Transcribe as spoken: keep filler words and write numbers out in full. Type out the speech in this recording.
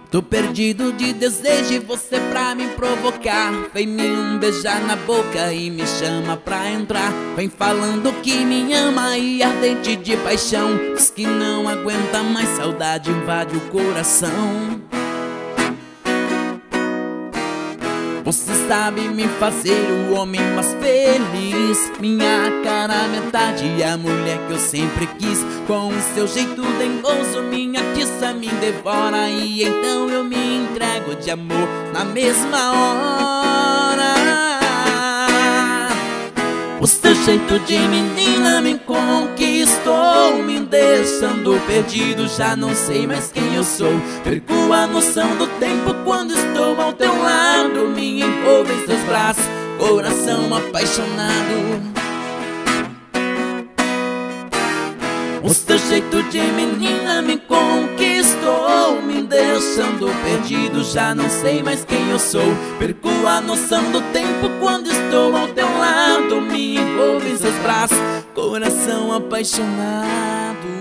Tô perdido de desejo e você pra me provocar. Vem me beijar na boca e me chama pra entrar. Vem falando que me ama e ardente de paixão. Diz que não aguenta mais, saudade invade o coração. Você sabe me fazer o homem mais feliz, minha cara metade, a mulher que eu sempre quis. Com o seu jeito dengoso, minha tiça me devora. E então eu me entrego de amor na mesma hora. O seu jeito de menina me conquistou, me deixando perdido, já não sei mais quem eu sou. Perco a noção do tempo quando estou ao teu lado. Me envolvo em seus braços, coração apaixonado. O seu jeito de menina me conquistou, me deixando perdido, já não sei mais quem eu sou. Perco a noção do tempo quando estou ao teu lado. Me envolvo em seus braços, coração apaixonado.